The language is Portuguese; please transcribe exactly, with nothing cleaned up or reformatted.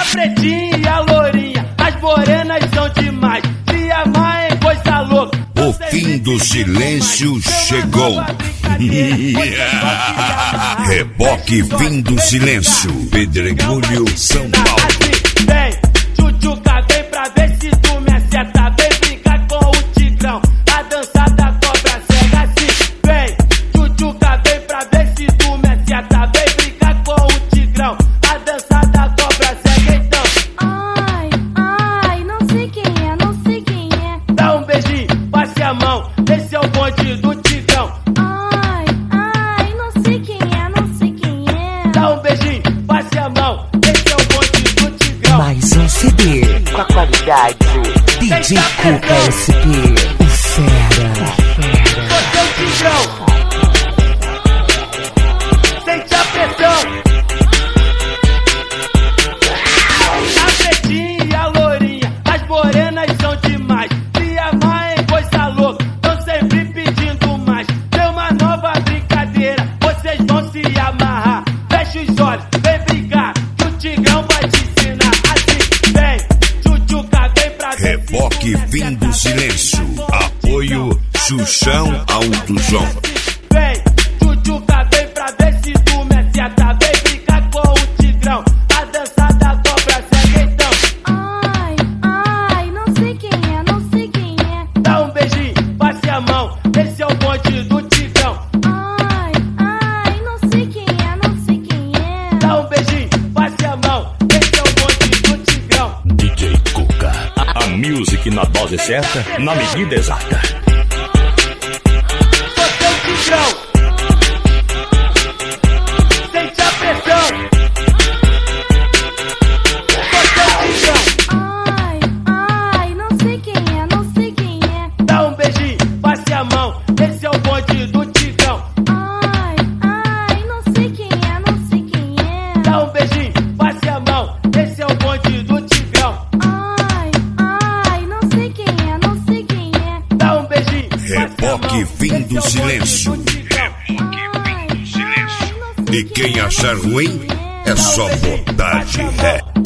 pretinha e a lourinha, as morenas são demais. Se amar é coisa louca. O fim do silêncio chegou. Reboque Fim do Silêncio, Pedregulho, São Paulo. Vem, tchutchuca, vem pra ver se tu me acerta. Vem brincar com o Tigrão, a dança da cobra cega. Assim, vem, tchutchuca, vem pra ver se tu me acerta. Vem brincar com o Tigrão, a dança da cobra cega. Então, ai, ai, não sei quem é, não sei quem é. dá um beijinho, passe a mão, esse é o bonde do Tigrão. Ai, ai, não sei quem é, não sei quem é. Dá um beijinho, passe a mão, esse é o bonde do Tigrão. Mais um C D com a qualidade D J Cuca S P, o fera. Você é o Tigrão, sente a pressão. A pretinha e a lourinha, as morenas são demais. Se amar é coisa louca, tão sempre pedindo mais. Tem uma nova brincadeira, vocês vão se amarrar. Fecha os olhos, vem brincar, que o Tigrão vai te ensinar. Assim, vem, tchutchuca, vem pra ver. Reboque Fim do Silêncio, apoio Xuxão Alto João. Vem, tchutchuca, vem pra ver se tu me acerta. Vem brincar com o Tigrão, a dança da cobra cega. Então, Ai, ai, não sei quem é, não sei quem é. dá um beijinho, passe a mão, esse é o bonde do Tigrão. Ai, ai, não sei quem é, não sei quem é. Dá um beijinho, passe a mão, esse é o bonde do Tigrão. D J Cuca, a music na dose certa, na medida exata. Você é o Tigrão, sente a pressão. Você é o Tigrão, Ai, ai, não sei quem é, não sei quem é. dá um beijinho, passe a mão, esse é o bonde do Tigrão. Ai, ai, não sei quem é, não sei quem é. Dá um beijinho, passe a mão, esse é o bonde do Tigrão. Ai, ai, não sei quem é, não sei quem é. Dá um beijinho, passe a Reboque mão, Fim esse do é o bonde Silêncio. do Tigrão. Ai, ai, não sei E quem achar ruim é só botar de ré.